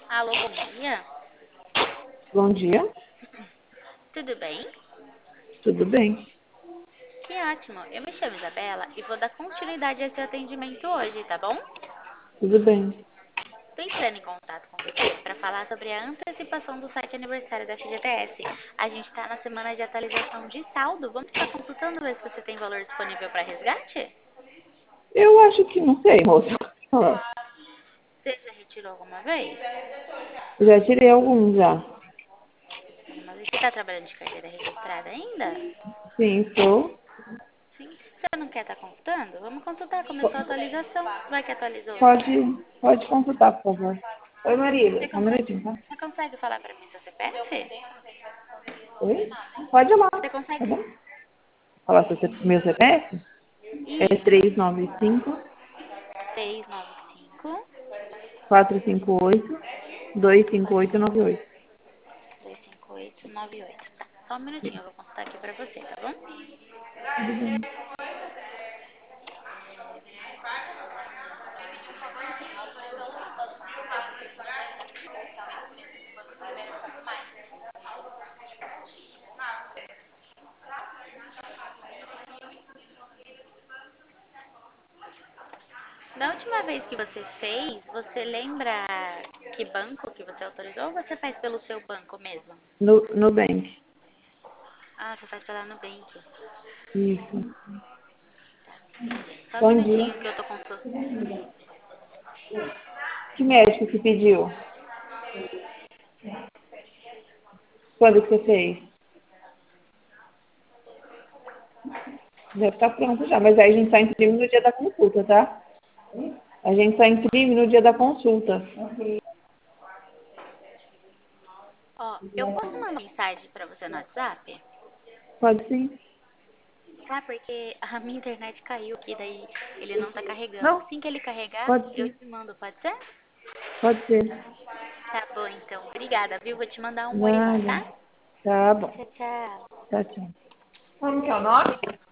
Alô, bom dia. Bom dia, Tudo bem? tudo bem? Que ótimo. Eu me chamo Isabela e vou dar continuidade a seu atendimento hoje, tá bom? Tudo bem. Tô entrando em contato com você para falar sobre a antecipação do site aniversário da FGTS. A gente está na semana de atualização de saldo. Vamos estar consultando ver se você tem valor disponível para resgate? Eu acho que não sei, moça. Ó, Você já retirou alguma vez? já tirei alguns já. Alguma vez? Você está trabalhando de carteira registrada ainda? Sim, estou. Sim. Você não quer estar consultando? Vamos consultar. Começou a Po- atualização. Vai que atualizou. Pode consultar, por favor. Oi, Você Marília. Um consegue, minutinho, tá? você consegue falar para mim seu CPF? Oi? Pode ir lá, Você tá consegue? bom? Falar meu CPF? É Isso. 395 695 458 25898. 25898. Tá, só um minutinho, eu vou consultar aqui pra você, tá bom? Tudo bem. Da última vez que você fez, você lembra que banco que você autorizou ou você faz pelo seu banco mesmo? No Bank. Ah, você faz pela Nubank. Isso. Tá, entendi. Só um Bom dia. minutinho que eu tô consultando. Que médico que pediu? Quando que você fez? Deve estar pronto já, mas aí a gente só imprime no dia da consulta, tá? A gente só imprime no dia da consulta. Ó, eu posso mandar mensagem pra você no WhatsApp? Pode sim? Tá, porque a minha internet caiu aqui, daí ele não tá carregando. Não, Assim que ele carregar, pode eu sim. te mando, pode ser? Pode ser. Tá bom, então. Obrigada, viu? Vou te mandar um oi lá, Nada. tá? Tá bom. Tchau, tchau. Tchau, tchau. Como que é o nome?